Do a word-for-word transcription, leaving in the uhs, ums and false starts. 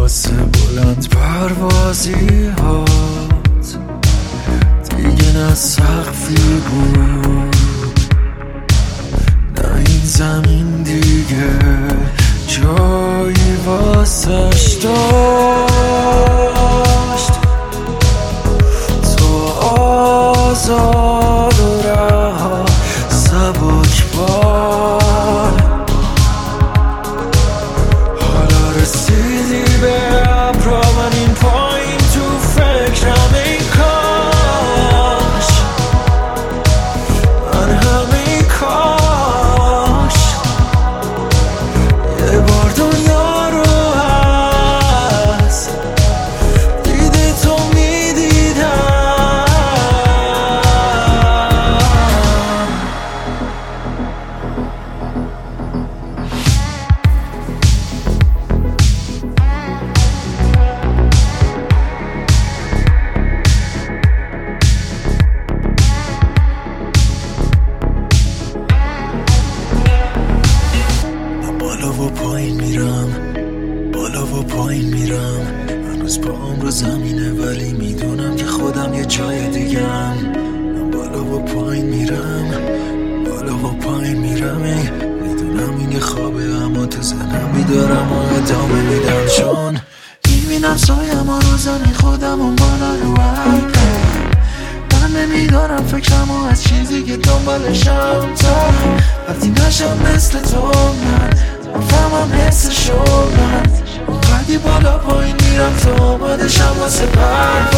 واسه بلند پروازی هات دیگه نه سقفی بود نه این زمین دیگه جایی واسش داشت. تو آزاد و رها سبک بال حالا رسیدی به ابرا من این پایین تو فکرم ای کاش من همین کاش یه بار دنیا رو هست دیده تو میدیدم. بالا و پایین میرم بالا و پایین میرم هنوز پاهم رو زمینه ولی میدونم که خودم یه جای دیگم. من بالا و پایین میرم بالا و پایین میرم میدونم این یه خوابه اما تو زنم بیدارم و ادامه میدم چون میبینم سایم و رو زمین خودم و بالا رو عقه. من نمیدارم فکرم و از چیزی که دنبالشم تا وقتی نشم مثل تو من فهمم حسشو من اونقدی بالا پایین میرم تا آمادشم واسه پر